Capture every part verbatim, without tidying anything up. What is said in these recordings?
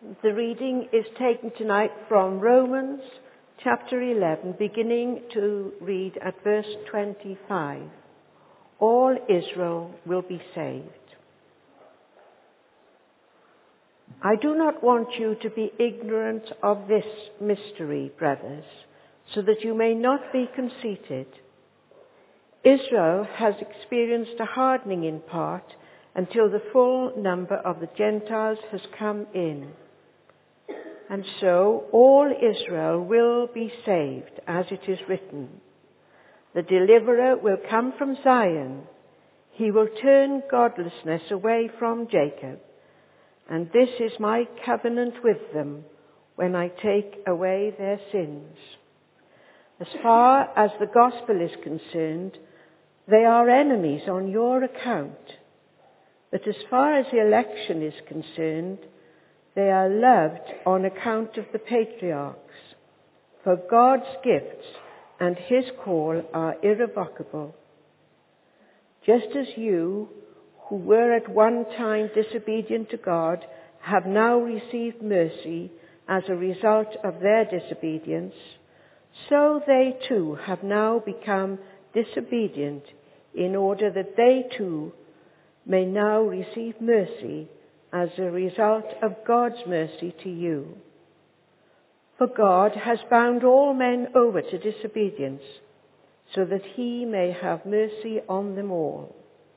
The reading is taken tonight from Romans chapter eleven, beginning to read at verse twenty-five. All Israel will be saved. I do not want you to be ignorant of this mystery, brothers, so that you may not be conceited. Israel has experienced a hardening in part until the full number of the Gentiles has come in. And so all Israel will be saved, as it is written. The deliverer will come from Zion. He will turn godlessness away from Jacob. And this is my covenant with them when I take away their sins. As far as the gospel is concerned, they are enemies on your account. But as far as the election is concerned, they are loved on account of the patriarchs. For God's gifts and his call are irrevocable. Just as you, who were at one time disobedient to God, have now received mercy as a result of their disobedience, so they too have now become disobedient in order that they too may now receive mercy as a result of God's mercy to you. For God has bound all men over to disobedience, so that he may have mercy on them all.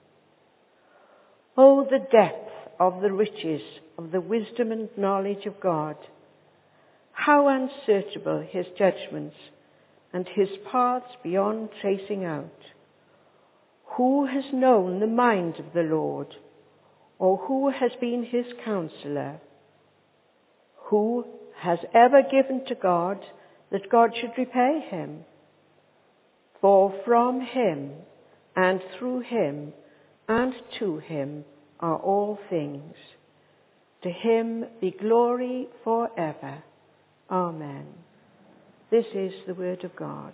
Oh, the depth of the riches of the wisdom and knowledge of God! How unsearchable his judgments, and his paths beyond tracing out! Who has known the mind of the Lord? Or who has been his counselor? Who has ever given to God that God should repay him? For from him and through him and to him are all things. To him be glory forever. Amen. This is the word of God.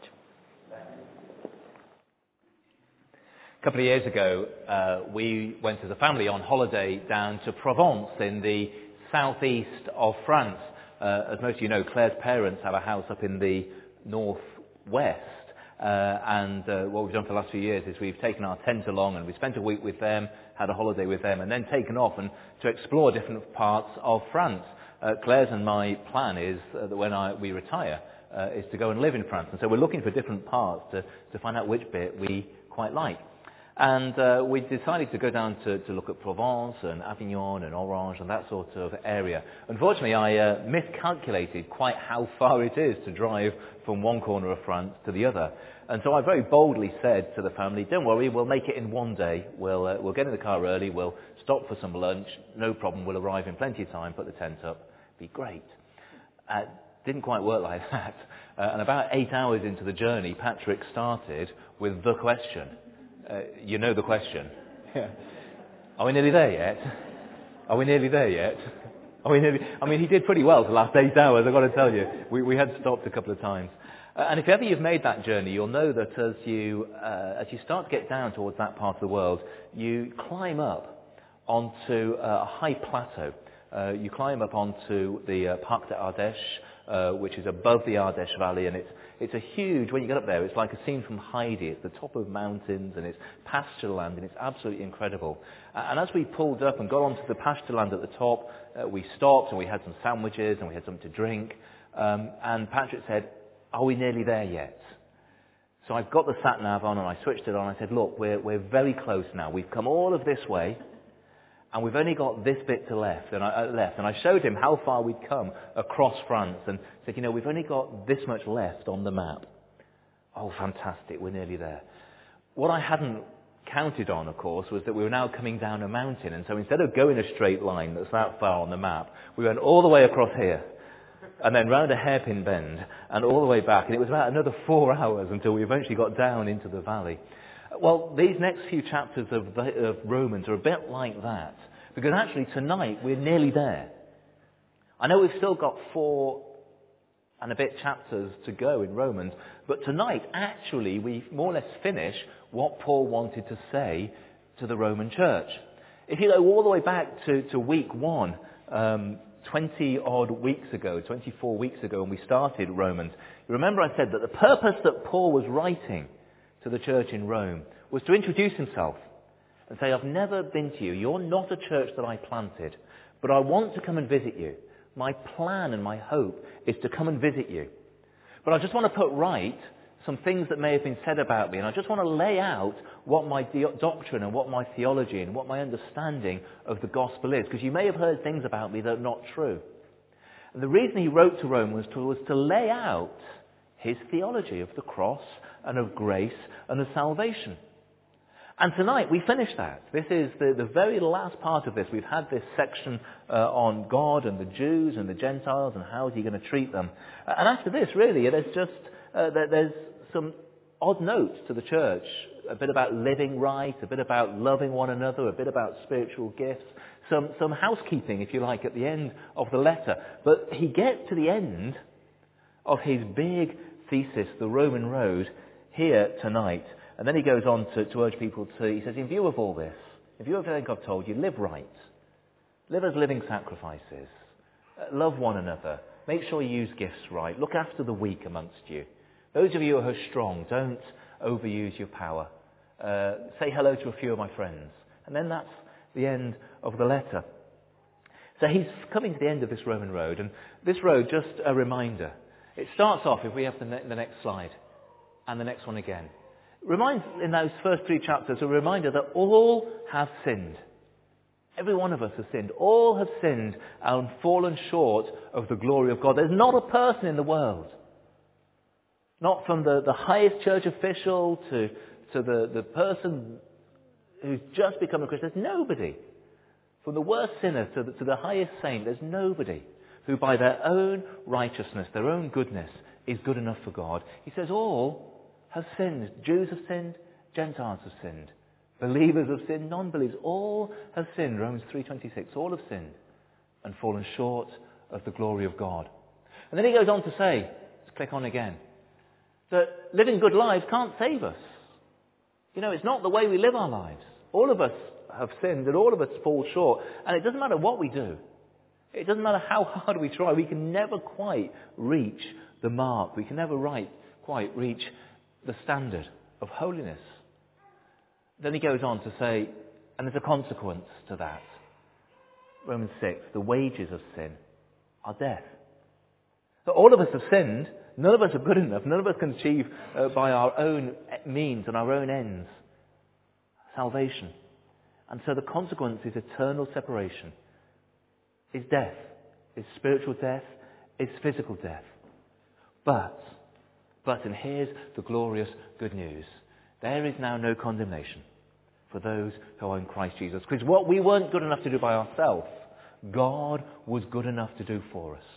A couple of years ago, uh, we went as a family on holiday down to Provence in the southeast of France. Uh, as most of you know, Claire's parents have a house up in the northwest. Uh, and uh, what we've done for the last few years is we've taken our tent along and we spent a week with them, had a holiday with them, and then taken off and to explore different parts of France. Uh, Claire's and my plan is uh, that when I, we retire, uh, is to go and live in France. And so we're looking for different parts to, to find out which bit we quite like. And uh, we decided to go down to, to look at Provence and Avignon and Orange and that sort of area. Unfortunately, I uh, miscalculated quite how far it is to drive from one corner of France to the other. And so I very boldly said to the family, don't worry, we'll make it in one day. We'll, uh, we'll get in the car early, we'll stop for some lunch, no problem, we'll arrive in plenty of time, put the tent up, be great. Uh, didn't quite work like that. Uh, and about eight hours into the journey, Patrick started with the question. Uh, you know the question. Yeah. Are we nearly there yet? Are we nearly there yet? Are we nearly... I mean, he did pretty well for the last eight hours, I've got to tell you. We, we had stopped a couple of times. Uh, and if ever you've made that journey, you'll know that as you, uh, as you start to get down towards that part of the world, you climb up onto a high plateau. Uh, you climb up onto the uh, Parc d'Ardèche, uh, which is above the Ardèche Valley, and it's It's a huge, when you get up there, it's like a scene from Heidi. It's the top of mountains and it's pasture land and it's absolutely incredible. And as we pulled up and got onto the pasture land at the top, uh, we stopped and we had some sandwiches and we had something to drink. Um, and Patrick said, are we nearly there yet? So I've got the sat nav on and I switched it on. I said, look, we're, we're very close now. We've come all of this way. And we've only got this bit to left, and I, uh, left. And I showed him how far we'd come across France and said, you know, we've only got this much left on the map. Oh, fantastic, we're nearly there. What I hadn't counted on, of course, was that we were now coming down a mountain. And so instead of going a straight line that's that far on the map, we went all the way across here, and then round a hairpin bend, and all the way back. And it was about another four hours until we eventually got down into the valley. Well, these next few chapters of, the, of Romans are a bit like that, because actually tonight we're nearly there. I know we've still got four and a bit chapters to go in Romans, but tonight actually we more or less finish what Paul wanted to say to the Roman church. If you go all the way back to, to week one, um, twenty odd weeks ago, twenty-four weeks ago when we started Romans, you remember I said that the purpose that Paul was writing to the church in Rome was to introduce himself and say, I've never been to you. You're not a church that I planted, but I want to come and visit you. My plan and my hope is to come and visit you. But I just want to put right some things that may have been said about me, and I just want to lay out what my de- doctrine and what my theology and what my understanding of the gospel is, because you may have heard things about me that are not true. And the reason he wrote to Rome was to, was to lay out his theology of the cross and of grace and of salvation. And tonight we finish that. This is the, the very last part of this. We've had this section uh, on God and the Jews and the Gentiles and how is he going to treat them. Uh, and after this, really, there's just uh, there, there's some odd notes to the church. A bit about living right, a bit about loving one another, a bit about spiritual gifts, some, some housekeeping, if you like, at the end of the letter. But he gets to the end of his big thesis, the Roman road, here tonight. And then he goes on to, to urge people to, he says, in view of all this, in view of everything I've told you, live right. Live as living sacrifices. Uh, love one another. Make sure you use gifts right. Look after the weak amongst you. Those of you who are strong, don't overuse your power. Uh, say hello to a few of my friends. And then that's the end of the letter. So he's coming to the end of this Roman road. And this road, just a reminder. It starts off, if we have the, ne- the next slide, and the next one again. It reminds, in those first three chapters, a reminder that all have sinned. Every one of us has sinned. All have sinned and fallen short of the glory of God. There's not a person in the world, not from the, the highest church official to, to the, the person who's just become a Christian. There's nobody. From the worst sinner to the, to the highest saint, there's nobody who by their own righteousness, their own goodness, is good enough for God. He says all have sinned. Jews have sinned. Gentiles have sinned. Believers have sinned. Non-believers. All have sinned. Romans three twenty-six. All have sinned and fallen short of the glory of God. And then he goes on to say, let's click on again, that living good lives can't save us. You know, it's not the way we live our lives. All of us have sinned and all of us fall short. And it doesn't matter what we do. It doesn't matter how hard we try. We can never quite reach the mark. We can never right, quite reach the standard of holiness. Then he goes on to say, and there's a consequence to that. Romans six, the wages of sin are death. So all of us have sinned. None of us are good enough. None of us can achieve uh, by our own means and our own ends salvation. And so the consequence is eternal separation. Is death. Is spiritual death. Is physical death. But, but, and here's the glorious good news. There is now no condemnation for those who are in Christ Jesus. Because what we weren't good enough to do by ourselves, God was good enough to do for us.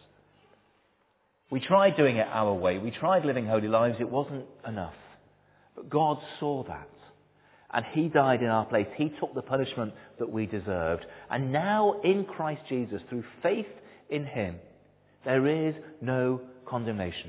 We tried doing it our way. We tried living holy lives. It wasn't enough. But God saw that. And he died in our place. He took the punishment that we deserved. And now in Christ Jesus, through faith in him, there is no condemnation.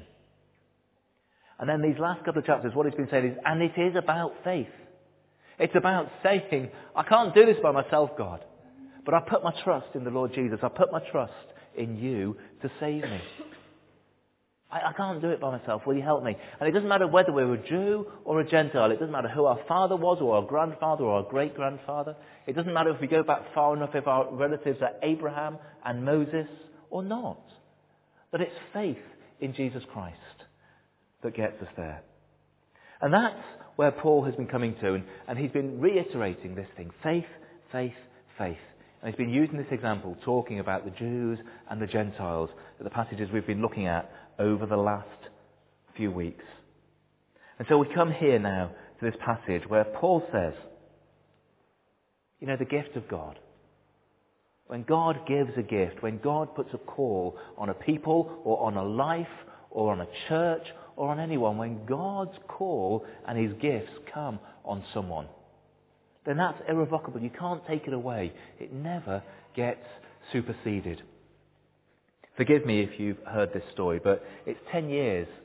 And then these last couple of chapters, what he's been saying is, and it is about faith. It's about saying, I can't do this by myself, God. But I put my trust in the Lord Jesus. I put my trust in you to save me. I, I can't do it by myself. Will you help me? And it doesn't matter whether we're a Jew or a Gentile. It doesn't matter who our father was or our grandfather or our great-grandfather. It doesn't matter if we go back far enough if our relatives are Abraham and Moses or not. But it's faith in Jesus Christ that gets us there. And that's where Paul has been coming to. And, and he's been reiterating this thing. Faith, faith, faith. And he's been using this example, talking about the Jews and the Gentiles, the passages we've been looking at over the last few weeks. And so we come here now to this passage where Paul says, you know, the gift of God. When God gives a gift, when God puts a call on a people or on a life or on a church or on anyone, when God's call and his gifts come on someone, then that's irrevocable. You can't take it away. It never gets superseded. Forgive me if you've heard this story, but it's ten years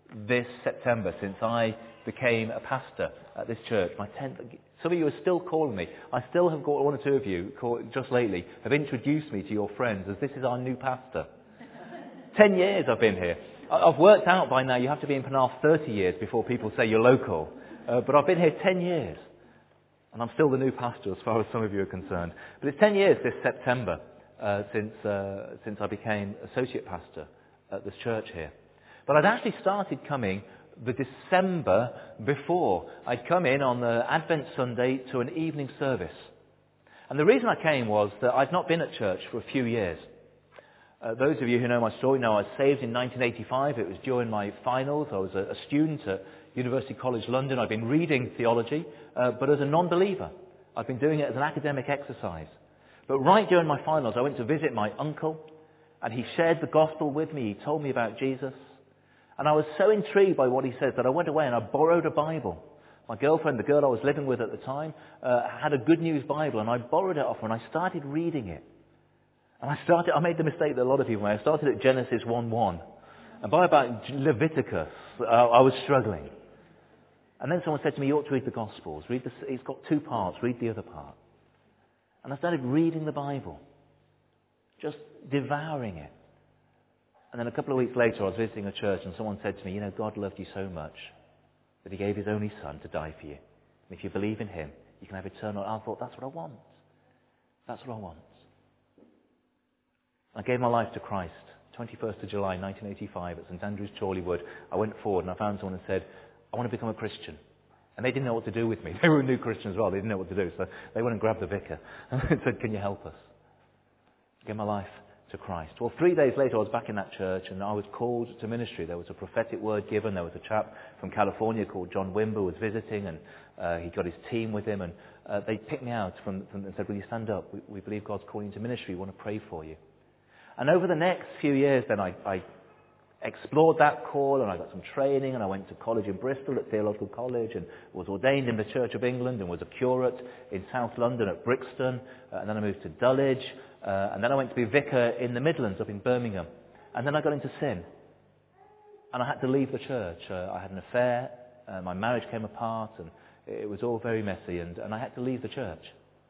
this September since I became a pastor at this church. My tenth. Some of you are still calling me. I still have got one or two of you call, just lately have introduced me to your friends as this is our new pastor. Ten years I've been here. I've worked out by now you have to be in Penarth thirty years before people say you're local. Uh, but I've been here ten years. And I'm still the new pastor as far as some of you are concerned. But it's ten years this September uh, since, uh, since I became associate pastor at this church here. But I'd actually started coming the December before. I'd come in on the Advent Sunday to an evening service. And the reason I came was that I'd not been at church for a few years. Uh, those of you who know my story know I was saved in nineteen eighty-five. It was during my finals. I was a, a student at University College London. I'd been reading theology, uh, but as a non-believer. I'd been doing it as an academic exercise. But right during my finals, I went to visit my uncle, and he shared the gospel with me. He told me about Jesus. And I was so intrigued by what he said that I went away and I borrowed a Bible. My girlfriend, the girl I was living with at the time, uh, had a Good News Bible, and I borrowed it off her, and I started reading it. And I started, I made the mistake that a lot of people made. I started at Genesis one one. And by about Leviticus, uh, I was struggling. And then someone said to me, you ought to read the Gospels. Read the, it's got two parts. Read the other part. And I started reading the Bible. Just devouring it. And then a couple of weeks later, I was visiting a church and someone said to me, you know, God loved you so much that he gave his only son to die for you. And if you believe in him, you can have eternal... I thought, that's what I want. That's what I want. I gave my life to Christ, twenty-first of July nineteen eighty-five at St Andrew's, Chorleywood. I went forward and I found someone and said, I want to become a Christian. And they didn't know what to do with me. They were a new Christian as well. They didn't know what to do. So they went and grabbed the vicar and said, can you help us? I gave my life to Christ. Well, three days later I was back in that church and I was called to ministry. There was a prophetic word given. There was a chap from California called John Wimber who was visiting, and uh, he got his team with him, and uh, they picked me out from, from, and said, will you stand up? We, we believe God's calling you to ministry. We want to pray for you. And over the next few years then I, I explored that call, and I got some training, and I went to college in Bristol at Theological College and was ordained in the Church of England and was a curate in South London at Brixton, uh, and then I moved to Dulwich, uh, and then I went to be vicar in the Midlands up in Birmingham, and then I got into sin and I had to leave the church. uh, I had an affair, uh, my marriage came apart, and it was all very messy, and, and I had to leave the church.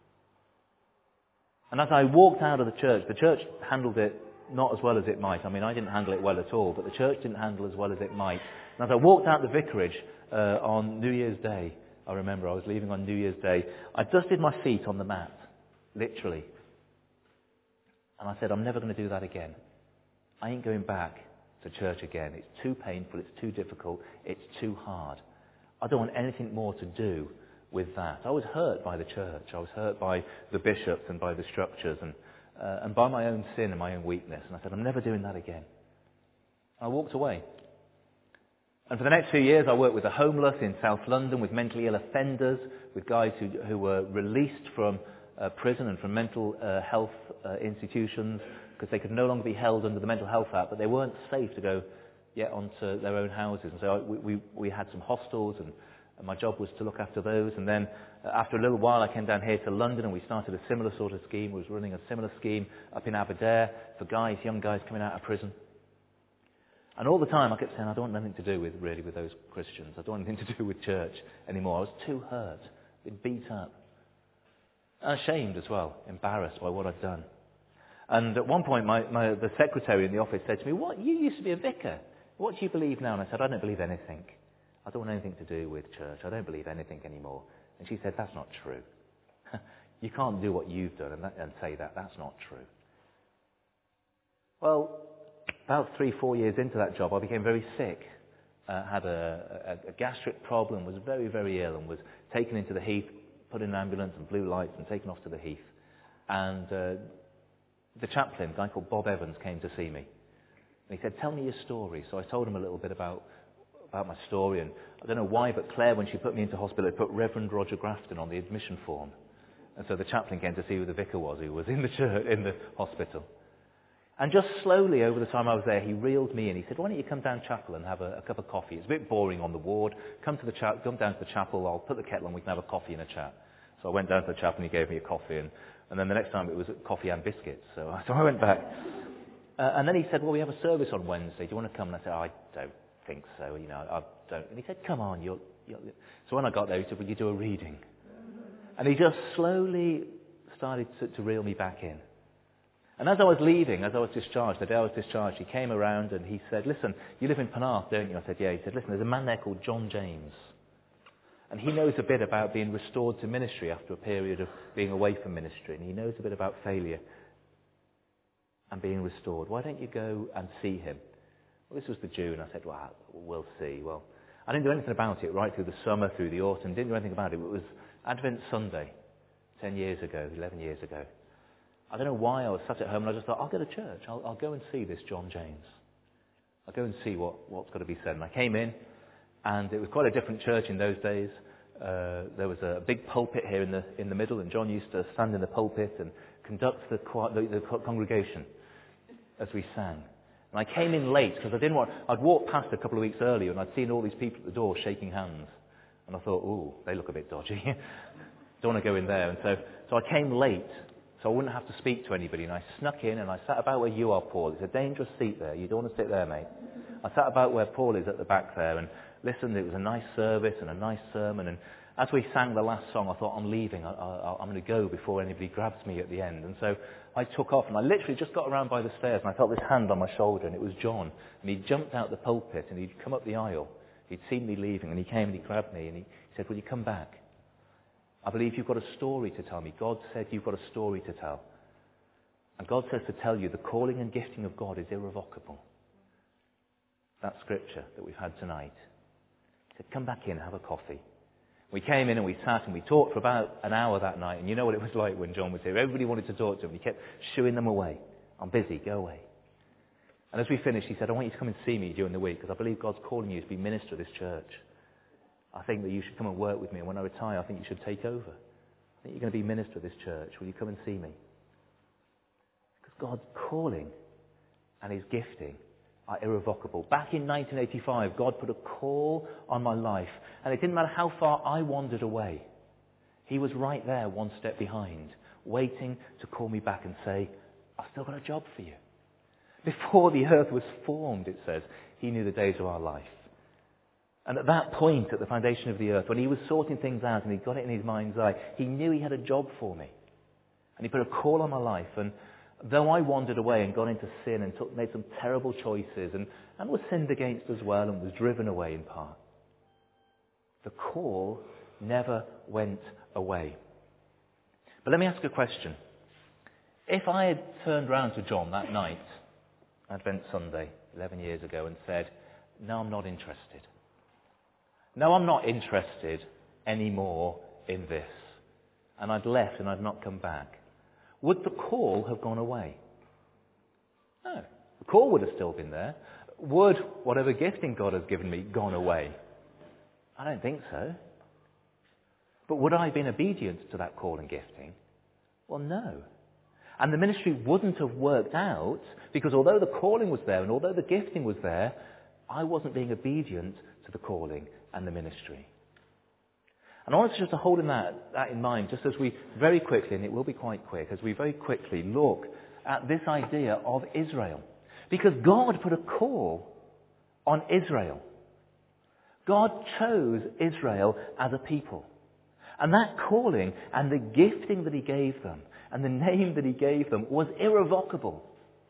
And as I walked out of the church, the church handled it not as well as it might. I mean, I didn't handle it well at all, but the church didn't handle it as well as it might. And as I walked out the vicarage uh, on New Year's Day, I remember I was leaving on New Year's Day, I dusted my feet on the mat, literally. And I said, I'm never going to do that again. I ain't going back to church again. It's too painful, it's too difficult, it's too hard. I don't want anything more to do with that. I was hurt by the church. I was hurt by the bishops and by the structures and uh, and by my own sin and my own weakness. And I said, I'm never doing that again. I walked away. And for the next few years I worked with the homeless in South London, with mentally ill offenders, with guys who, who were released from uh, prison and from mental uh, health uh, institutions because they could no longer be held under the Mental Health Act, but they weren't safe to go yet onto their own houses. And so I, we, we, we had some hostels, and And my job was to look after those. And then uh, after a little while I came down here to London, and we started a similar sort of scheme. We was running a similar scheme up in Aberdare for guys, young guys coming out of prison. And all the time I kept saying, I don't want nothing to do with really with those Christians. I don't want anything to do with church anymore. I was too hurt, been beat up. And ashamed as well, embarrassed by what I'd done. And at one point my, my the secretary in the office said to me, what, you used to be a vicar. What do you believe now? And I said, I don't believe anything. I don't want anything to do with church. I don't believe anything anymore. And she said, that's not true. You can't do what you've done and, that, and say that. That's not true. Well, about three, four years into that job, I became very sick. Uh, had a, a, a gastric problem, was very, very ill, and was taken into the Heath, put in an ambulance and blue lights and taken off to the Heath. And uh, the chaplain, a guy called Bob Evans, came to see me. And he said, tell me your story. So I told him a little bit about about my story, and I don't know why, but Claire, when she put me into hospital, put Reverend Roger Grafton on the admission form. And so the chaplain came to see who the vicar was, who was in the church, in the hospital. And just slowly, over the time I was there, he reeled me in. He said, why don't you come down chapel and have a, a cup of coffee? It's a bit boring on the ward. Come to the cha- come down to the chapel, I'll put the kettle on, we can have a coffee and a chat. So I went down to the chapel and he gave me a coffee, and, and then the next time it was coffee and biscuits. So, so I went back. Uh, and then he said, well, we have a service on Wednesday. Do you want to come? And I said, oh, I don't think so, you know, I don't. And he said, come on, you'll, you'll. So when I got there, he said, will you do a reading? And he just slowly started to, to reel me back in. And as I was leaving, as I was discharged, the day I was discharged, he came around and he said, listen, you live in Penarth, don't you? I said, yeah. He said, listen, there's a man there called John James. And he knows a bit about being restored to ministry after a period of being away from ministry. And he knows a bit about failure and being restored. Why don't you go and see him? Well, this was the June. I said, well, we'll see. Well, I didn't do anything about it right through the summer, through the autumn. Didn't do anything about it. It was Advent Sunday, ten years ago, eleven years ago. I don't know why I was sat at home and I just thought, I'll go to church. I'll, I'll go and see this John James. I'll go and see what, what's got to be said. And I came in, and it was quite a different church in those days. Uh, there was a big pulpit here in the in the middle, and John used to stand in the pulpit and conduct the, the, the congregation as we sang. And I came in late because I didn't want... I'd walked past a couple of weeks earlier and I'd seen all these people at the door shaking hands. And I thought, ooh, they look a bit dodgy. Don't want to go in there. And so, so I came late so I wouldn't have to speak to anybody. And I snuck in and I sat about where you are, Paul. It's a dangerous seat there. You don't want to sit there, mate. I sat about where Paul is at the back there and listened. It was a nice service and a nice sermon. And as we sang the last song, I thought, I'm leaving. I, I, I'm going to go before anybody grabs me at the end. And so I took off and I literally just got around by the stairs and I felt this hand on my shoulder and it was John. And he jumped out the pulpit and he'd come up the aisle. He'd seen me leaving and he came and he grabbed me and he, he said, will you come back? I believe you've got a story to tell me. God said you've got a story to tell. And God says to tell you the calling and gifting of God is irrevocable. That scripture that we've had tonight. He said, come back in, have a coffee. We came in and we sat and we talked for about an hour that night. And you know what it was like when John was here. Everybody wanted to talk to him. He kept shooing them away. I'm busy, go away. And as we finished, he said, I want you to come and see me during the week because I believe God's calling you to be minister of this church. I think that you should come and work with me. And when I retire, I think you should take over. I think you're going to be minister of this church. Will you come and see me? Because God's calling and his gifting are irrevocable. Back in nineteen eighty-five, God put a call on my life. And it didn't matter how far I wandered away. He was right there, one step behind, waiting to call me back and say, I've still got a job for you. Before the earth was formed, it says, he knew the days of our life. And at that point, at the foundation of the earth, when he was sorting things out and he got it in his mind's eye, he knew he had a job for me. And he put a call on my life. And though I wandered away and got into sin and took, made some terrible choices and, and was sinned against as well and was driven away in part, the call never went away. But let me ask a question. If I had turned round to John that night, Advent Sunday, eleven years ago, and said, no, I'm not interested. No, I'm not interested anymore in this. And I'd left and I'd not come back. Would the call have gone away? No. The call would have still been there. Would whatever gifting God has given me gone away? I don't think so. But would I have been obedient to that call and gifting? Well, no. And the ministry wouldn't have worked out because although the calling was there and although the gifting was there, I wasn't being obedient to the calling and the ministry. And I want us just to hold in that, that in mind, just as we very quickly, and it will be quite quick, as we very quickly look at this idea of Israel. Because God put a call on Israel. God chose Israel as a people. And that calling and the gifting that he gave them and the name that he gave them was irrevocable.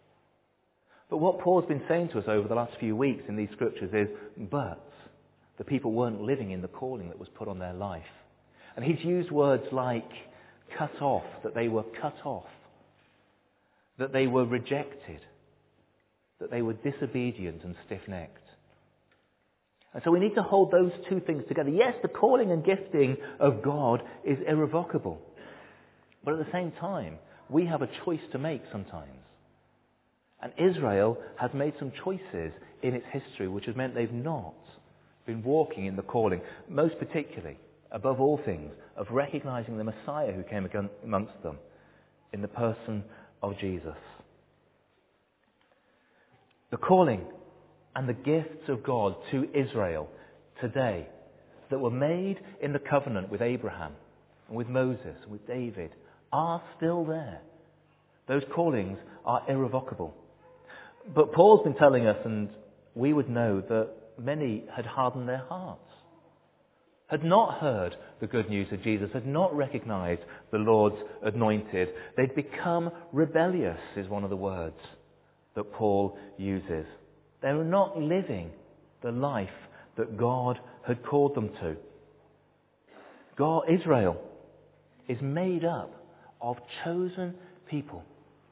But what Paul's been saying to us over the last few weeks in these scriptures is, but the people weren't living in the calling that was put on their life. And he's used words like cut off, that they were cut off, that they were rejected, that they were disobedient and stiff-necked. And so we need to hold those two things together. Yes, the calling and gifting of God is irrevocable. But at the same time, we have a choice to make sometimes. And Israel has made some choices in its history which has meant they've not been walking in the calling, most particularly, above all things, of recognizing the Messiah who came amongst them in the person of Jesus. The calling and the gifts of God to Israel today that were made in the covenant with Abraham and with Moses and with David are still there. Those callings are irrevocable. But Paul's been telling us, and we would know, that many had hardened their hearts, had not heard the good news of Jesus, had not recognized the Lord's anointed. They'd become rebellious, is one of the words that Paul uses. They were not living the life that God had called them to. God, Israel, is made up of chosen people.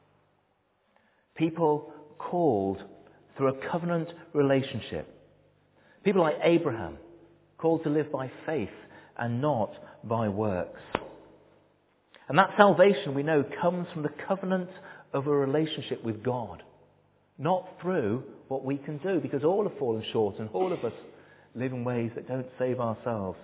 People called through a covenant relationship. People like Abraham, called to live by faith and not by works. And that salvation, we know, comes from the covenant of a relationship with God, not through what we can do, because all have fallen short and all of us live in ways that don't save ourselves.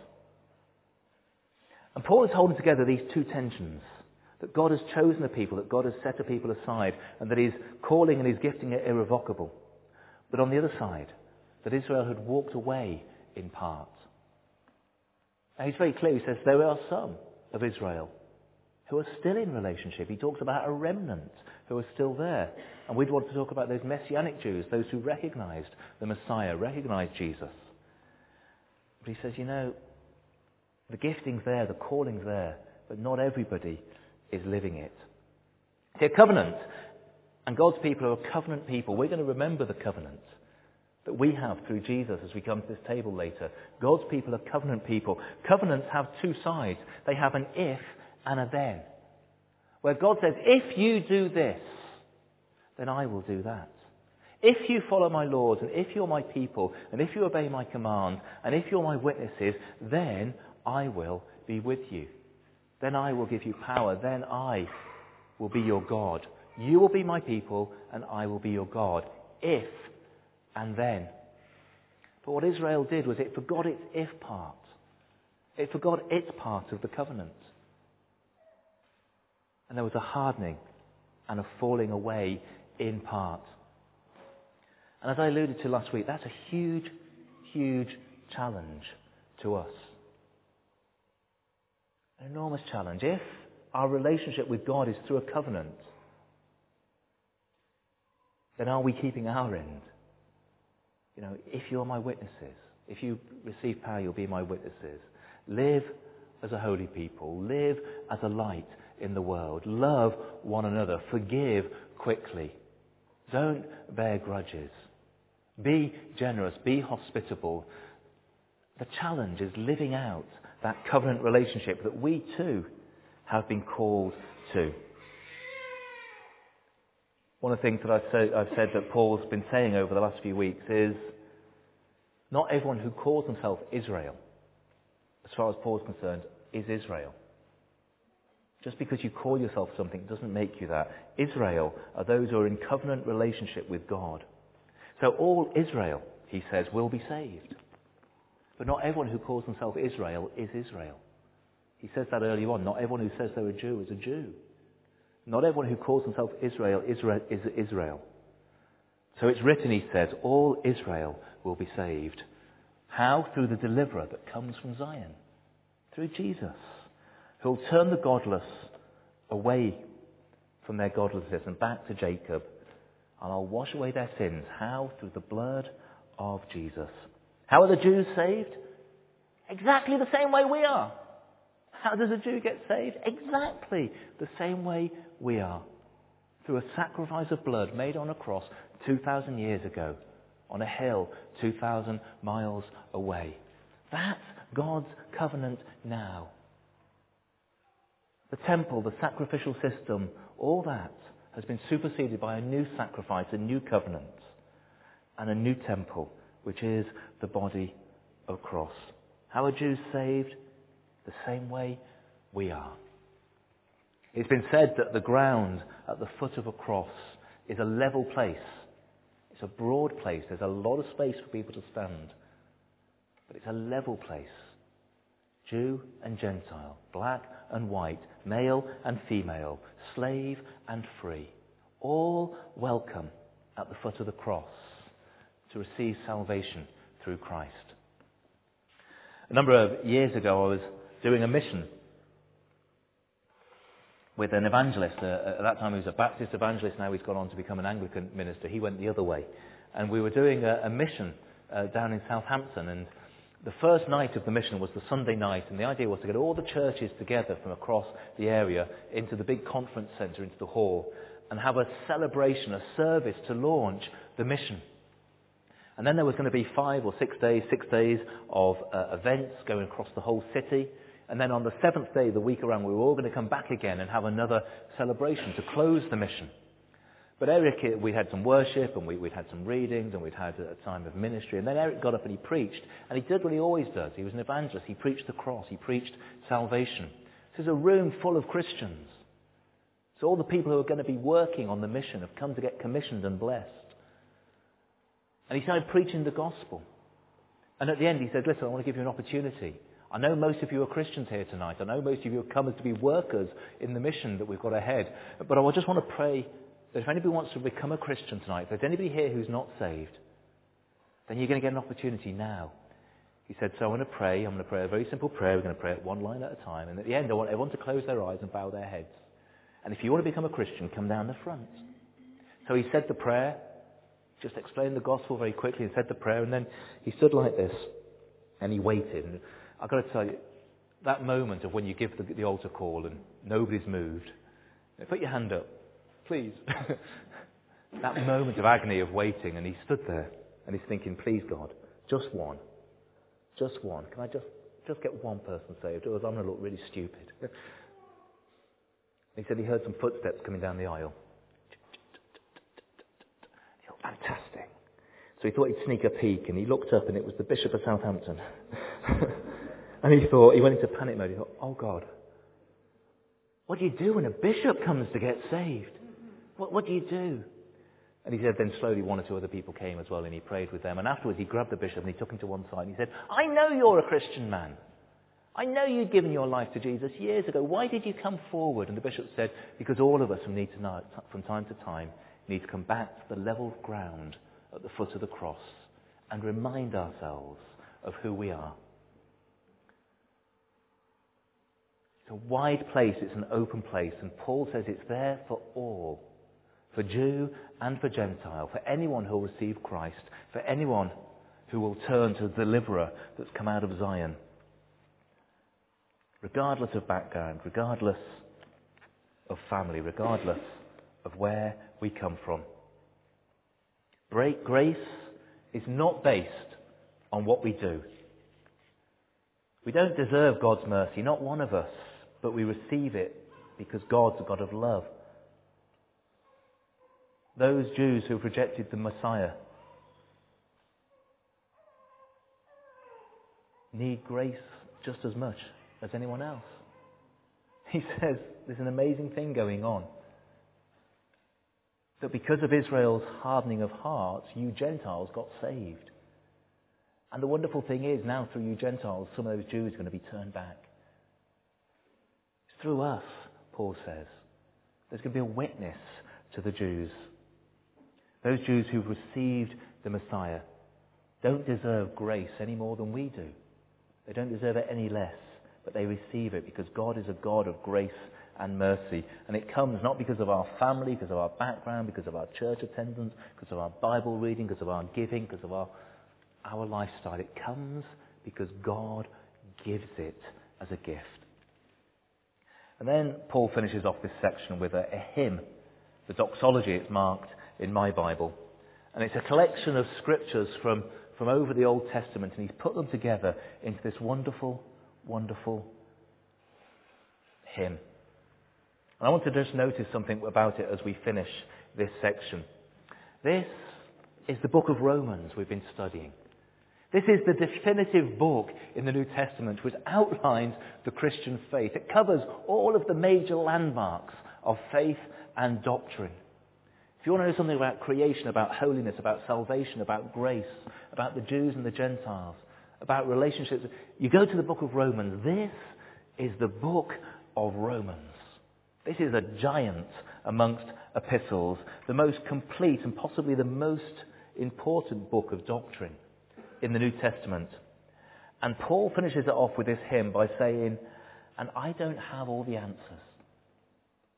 And Paul is holding together these two tensions, that God has chosen a people, that God has set a people aside, and that He's calling and He's gifting it irrevocable. But on the other side, that Israel had walked away in part. Now he's very clear. He says there are some of Israel who are still in relationship. He talks about a remnant who are still there. And we'd want to talk about those Messianic Jews, those who recognized the Messiah, recognized Jesus. But he says, you know, the gifting's there, the calling's there, but not everybody is living it. See, a covenant, and God's people are a covenant people. We're going to remember the covenant that we have through Jesus as we come to this table later. God's people are covenant people. Covenants have two sides. They have an if and a then. Where God says, if you do this, then I will do that. If you follow my laws, and if you're my people, and if you obey my command, and if you're my witnesses, then I will be with you. Then I will give you power. Then I will be your God. You will be my people, and I will be your God. If and then. But what Israel did was it forgot its if part. It forgot its part of the covenant. And there was a hardening and a falling away in part. And as I alluded to last week, that's a huge, huge challenge to us. An enormous challenge. If our relationship with God is through a covenant, then are we keeping our end? You know, if you're my witnesses, if you receive power, you'll be my witnesses. Live as a holy people. Live as a light in the world. Love one another. Forgive quickly. Don't bear grudges. Be generous. Be hospitable. The challenge is living out that covenant relationship that we too have been called to. One of the things that I've said, I've said that Paul's been saying over the last few weeks is not everyone who calls himself Israel, as far as Paul's concerned, is Israel. Just because you call yourself something doesn't make you that. Israel are those who are in covenant relationship with God. So all Israel, he says, will be saved. But not everyone who calls himself Israel is Israel. He says that earlier on. Not everyone who says they're a Jew is a Jew. Not everyone who calls himself Israel is Israel. So it's written, he says, all Israel will be saved. How? Through the deliverer that comes from Zion. Through Jesus, who will turn the godless away from their godlessness and back to Jacob. And I'll wash away their sins. How? Through the blood of Jesus. How are the Jews saved? Exactly the same way we are. How does a Jew get saved? Exactly the same way we are. Through a sacrifice of blood made on a cross two thousand years ago, on a hill two thousand miles away. That's God's covenant now. The temple, the sacrificial system, all that has been superseded by a new sacrifice, a new covenant, and a new temple, which is the body of cross. How are Jews saved? The same way we are. It's been said that the ground at the foot of a cross is a level place. It's a broad place. There's a lot of space for people to stand. But it's a level place. Jew and Gentile, black and white, male and female, slave and free, all welcome at the foot of the cross to receive salvation through Christ. A number of years ago, I was doing a mission with an evangelist. Uh, at that time, he was a Baptist evangelist. Now he's gone on to become an Anglican minister. He went the other way. And we were doing a, a mission uh, down in Southampton. And the first night of the mission was the Sunday night, and the idea was to get all the churches together from across the area into the big conference centre, into the hall, and have a celebration, a service to launch the mission. And then there was going to be five or six days, six days of uh, events going across the whole city. And then on the seventh day, the week around, we were all going to come back again and have another celebration to close the mission. But Eric, we had some worship, and we, we'd had some readings, and we'd had a time of ministry. And then Eric got up and he preached, and he did what he always does. He was an evangelist. He preached the cross. He preached salvation. This is a room full of Christians. So all the people who are going to be working on the mission have come to get commissioned and blessed. And he started preaching the gospel. And at the end he said, listen, I want to give you an opportunity. I know most of you are Christians here tonight. I know most of you have come as to be workers in the mission that we've got ahead. But I just want to pray that if anybody wants to become a Christian tonight, if there's anybody here who's not saved, then you're going to get an opportunity now. He said, so I'm going to pray. I'm going to pray a very simple prayer. We're going to pray it one line at a time. And at the end, I want everyone to close their eyes and bow their heads. And if you want to become a Christian, come down the front. So he said the prayer, just explained the gospel very quickly and said the prayer. And then he stood like this and he waited. And I've got to tell you, that moment of when you give the, the altar call and nobody's moved, put your hand up. Please. That moment of agony of waiting, and he stood there and he's thinking, please God, just one. Just one. Can I just, just get one person saved? Or I'm going to look really stupid. He said he heard some footsteps coming down the aisle. He thought, fantastic. So he thought he'd sneak a peek, and he looked up and it was the Bishop of Southampton. And he thought, he went into panic mode. He thought, oh God, what do you do when a bishop comes to get saved? What, what do you do? And he said then slowly one or two other people came as well, and he prayed with them. And afterwards he grabbed the bishop and he took him to one side and he said, I know you're a Christian man. I know you'd given your life to Jesus years ago. Why did you come forward? And the bishop said, because all of us need to know, from time to time, need to come back to the level ground at the foot of the cross and remind ourselves of who we are. It's a wide place, it's an open place, and Paul says it's there for all. For Jew and for Gentile, for anyone who will receive Christ, for anyone who will turn to the deliverer that's come out of Zion. Regardless of background, regardless of family, regardless of where we come from. Grace is not based on what we do. We don't deserve God's mercy, not one of us, but we receive it because God's a God of love. Those Jews who've rejected the Messiah need grace just as much as anyone else. He says there's an amazing thing going on. That because of Israel's hardening of hearts, you Gentiles got saved. And the wonderful thing is, now through you Gentiles, some of those Jews are going to be turned back. It's through us, Paul says. There's going to be a witness to the Jews. Those Jews who've received the Messiah don't deserve grace any more than we do. They don't deserve it any less, but they receive it because God is a God of grace and mercy. And it comes not because of our family, because of our background, because of our church attendance, because of our Bible reading, because of our giving, because of our, our lifestyle. It comes because God gives it as a gift. And then Paul finishes off this section with a, a hymn. The doxology, it's marked in my Bible. And it's a collection of scriptures from, from over the Old Testament, and he's put them together into this wonderful, wonderful hymn. And I want to just notice something about it as we finish this section. This is the book of Romans we've been studying. This is the definitive book in the New Testament which outlines the Christian faith. It covers all of the major landmarks of faith and doctrine. If you want to know something about creation, about holiness, about salvation, about grace, about the Jews and the Gentiles, about relationships, you go to the book of Romans. This is the book of Romans. This is a giant amongst epistles, the most complete and possibly the most important book of doctrine in the New Testament. And Paul finishes it off with this hymn by saying, and I don't have all the answers.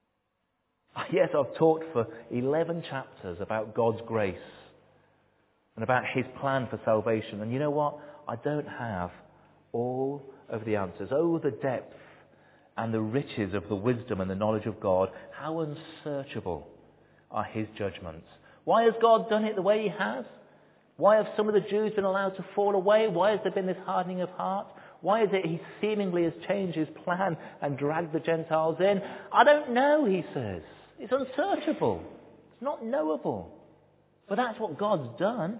Yes, I've talked for eleven chapters about God's grace. and about his plan for salvation. And you know what? I don't have all of the answers. Oh, the depth and the riches of the wisdom and the knowledge of God. How unsearchable are his judgments. Why has God done it the way he has? Why have some of the Jews been allowed to fall away? Why has there been this hardening of heart? Why is it he seemingly has changed his plan and dragged the Gentiles in? I don't know, he says. It's unsearchable. It's not knowable. But that's what God's done.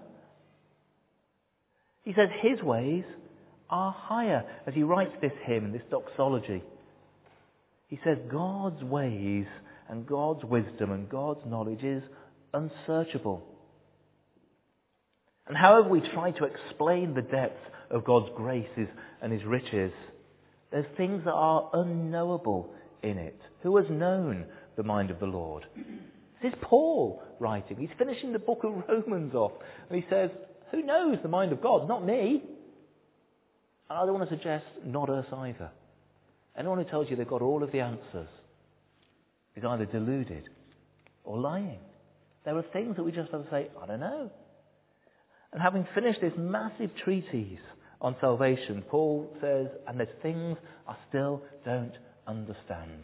He says his ways are higher. As he writes this hymn, this doxology, he says God's ways and God's wisdom and God's knowledge is unsearchable. And however we try to explain the depth of God's graces and his riches, there's things that are unknowable in it. Who has known the mind of the Lord? This is Paul writing. He's finishing the book of Romans off. And he says, who knows the mind of God? Not me. And I don't want to suggest not us either. Anyone who tells you they've got all of the answers is either deluded or lying. There are things that we just have to say, I don't know. And having finished this massive treatise on salvation, Paul says, and there's things I still don't understand.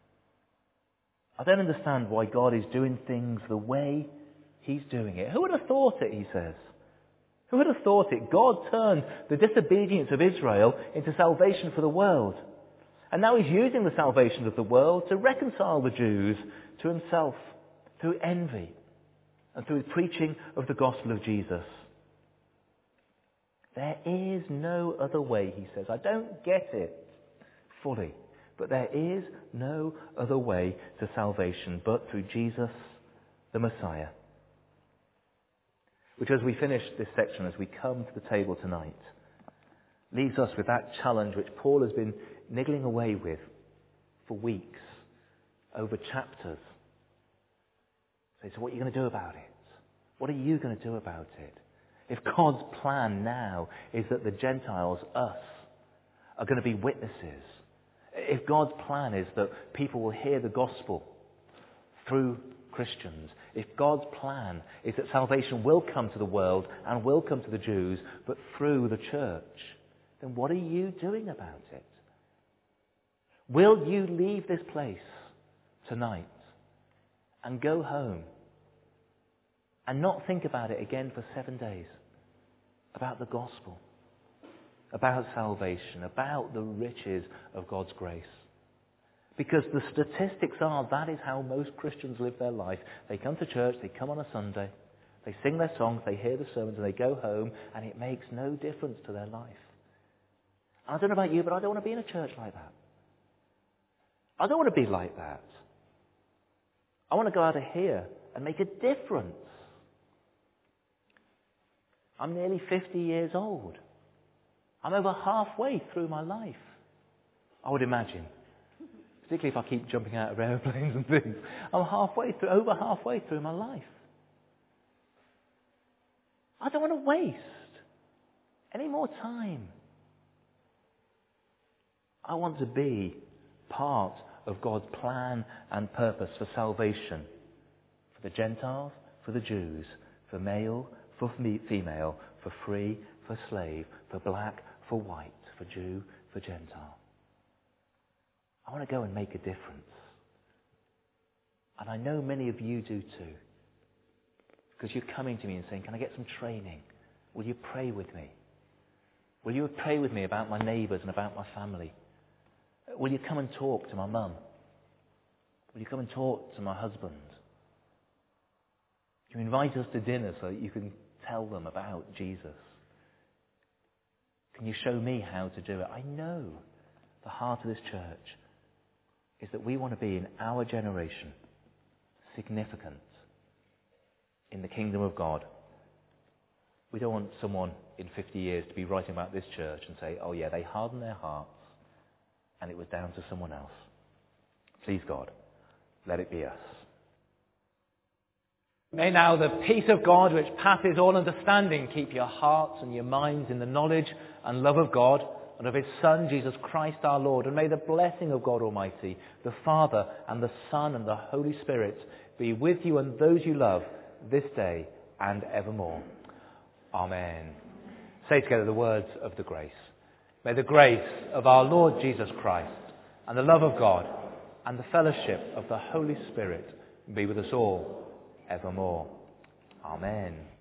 I don't understand why God is doing things the way he's doing it. Who would have thought it, he says? Who would have thought it? God turned the disobedience of Israel into salvation for the world. And now he's using the salvation of the world to reconcile the Jews to himself through envy and through the preaching of the gospel of Jesus. There is no other way, he says. I don't get it fully, but there is no other way to salvation but through Jesus, the Messiah. Which, as we finish this section, as we come to the table tonight, leaves us with that challenge which Paul has been niggling away with for weeks, over chapters. So, so what are you going to do about it? What are you going to do about it? If God's plan now is that the Gentiles, us, are going to be witnesses, if God's plan is that people will hear the gospel through Christians, if God's plan is that salvation will come to the world and will come to the Jews, but through the church, then what are you doing about it? Will you leave this place tonight and go home and not think about it again for seven days? About the gospel, about salvation, about the riches of God's grace. Because the statistics are that is how most Christians live their life. They come to church, they come on a Sunday, they sing their songs, they hear the sermons, and they go home, and it makes no difference to their life. I don't know about you, but I don't want to be in a church like that. I don't want to be like that. I want to go out of here and make a difference. I'm nearly fifty years old. I'm over halfway through my life, I would imagine. Particularly if I keep jumping out of aeroplanes and things. I'm halfway through, over halfway through my life. I don't want to waste any more time. I want to be part of God's plan and purpose for salvation. For the Gentiles, for the Jews, for male, for female, for free, for slave, for black, for white, for Jew, for Gentile. I want to go and make a difference. And I know many of you do too. Because you're coming to me and saying, can I get some training? Will you pray with me? Will you pray with me about my neighbours and about my family? Will you come and talk to my mum? Will you come and talk to my husband? Can you invite us to dinner so that you can tell them about Jesus? Can you show me how to do it? I know the heart of this church is that we want to be in our generation significant in the kingdom of God. We don't want someone in fifty years to be writing about this church and say, oh yeah, they hardened their hearts and it was down to someone else. Please God, let it be us. May now the peace of God, which passes all understanding, keep your hearts and your minds in the knowledge and love of God and of his Son, Jesus Christ our Lord. And may the blessing of God Almighty, the Father and the Son and the Holy Spirit be with you and those you love this day and evermore. Amen. Say together the words of the grace. May the grace of our Lord Jesus Christ and the love of God and the fellowship of the Holy Spirit be with us all evermore. Amen.